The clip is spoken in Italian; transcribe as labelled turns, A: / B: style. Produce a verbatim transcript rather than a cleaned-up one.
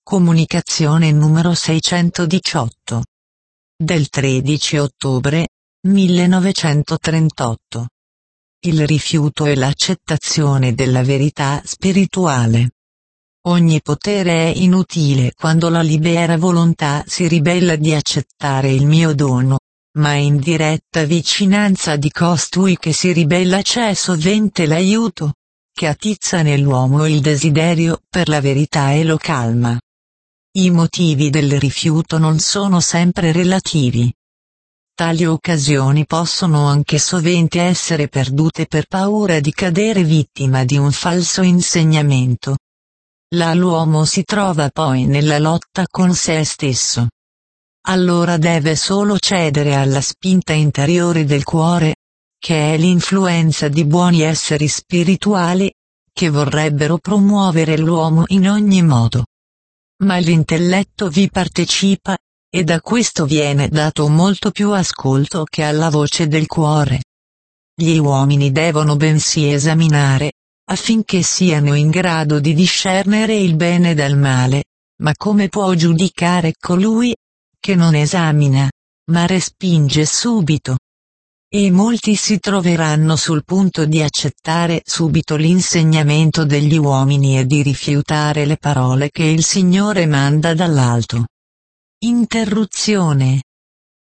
A: Comunicazione numero seicentodiciotto. Del tredici ottobre millenovecentotrentotto. Il rifiuto e l'accettazione della verità spirituale. Ogni potere è inutile quando la libera volontà si ribella di accettare il mio dono, ma in diretta vicinanza di costui che si ribella c'è sovente l'aiuto, che attizza nell'uomo il desiderio per la verità e lo calma. I motivi del rifiuto non sono sempre relativi. Tali occasioni possono anche sovente essere perdute per paura di cadere vittima di un falso insegnamento. Là l'uomo si trova poi nella lotta con se stesso. Allora deve solo cedere alla spinta interiore del cuore, che è l'influenza di buoni esseri spirituali, che vorrebbero promuovere l'uomo in ogni modo. Ma l'intelletto vi partecipa, e da questo viene dato molto più ascolto che alla voce del cuore. Gli uomini devono bensì esaminare, affinché siano in grado di discernere il bene dal male, ma come può giudicare colui che non esamina, ma respinge subito? E molti si troveranno sul punto di accettare subito l'insegnamento degli uomini e di rifiutare le parole che il Signore manda dall'alto. Interruzione.